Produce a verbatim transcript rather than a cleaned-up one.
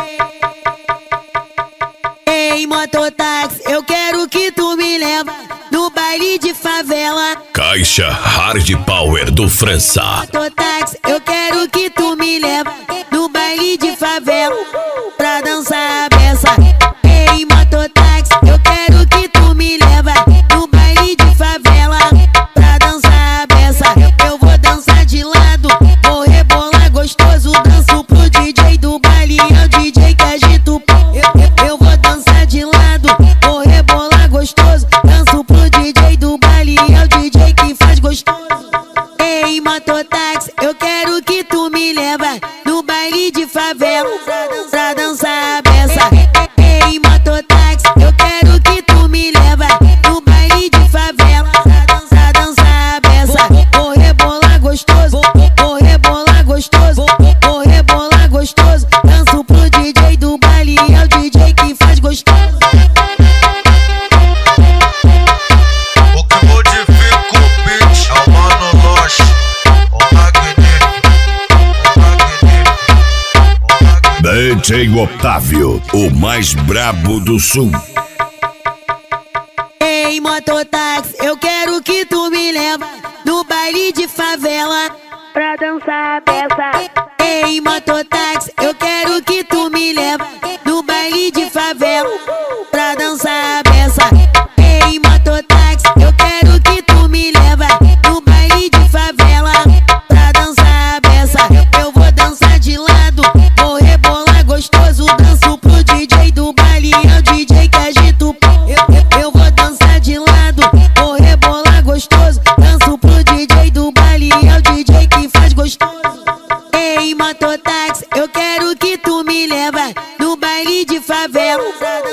Ei, mototáxi, eu quero que tu me leva no baile de favela. Caixa Hard Power do França. Mototáxi, eu quero que tu me leva no baile de favela pra dançar a beça. Ei, mototáxi, eu quero que tu me leva no baile de favela pra dançar a beça. Eu vou dançar de lado, vou rebolar gostoso, danço pro D J do baile, é o D J que agita o pau. Eu, eu, eu vou dançar de lado, vou rebolar gostoso, danço pro D J do baile, é o D J que faz gostoso. Ei, mototáxi, eu quero que tu me leva no baile de favela pra dançar a beça. Ei, mototáxi, eu quero que tu me leva no baile de favela pra dançar a beça. Vou rebolar gostoso, vou rebolar gostoso, vou rebolar gostoso, danço pro D J do baile, é o D J que faz gostoso. O que modifica o beat é o Mano Loche, o magnífico, o magnífico, o magnífico. D J Otávio, o mais brabo do sul. Ei, mototáxi, eu quero que tu me leva no baile de favela pra dançar a beça. Ei, mototáxi, eu quero que tu me leva no baile de favela pra dançar a beça. Ei, mototáxi, eu quero que tu me leva no baile de favela pra dançar a beça. Eu vou dançar de lado, vou rebolar gostoso, danço pro D J do baile, é o D J que agita o pau. Eu, eu, eu vou dançar de lado, vou rebolar gostoso, danço pro D J do baile, é o D J que faz gostoso. Ei, mototáxi, eu quero que tu me leva no baile de favela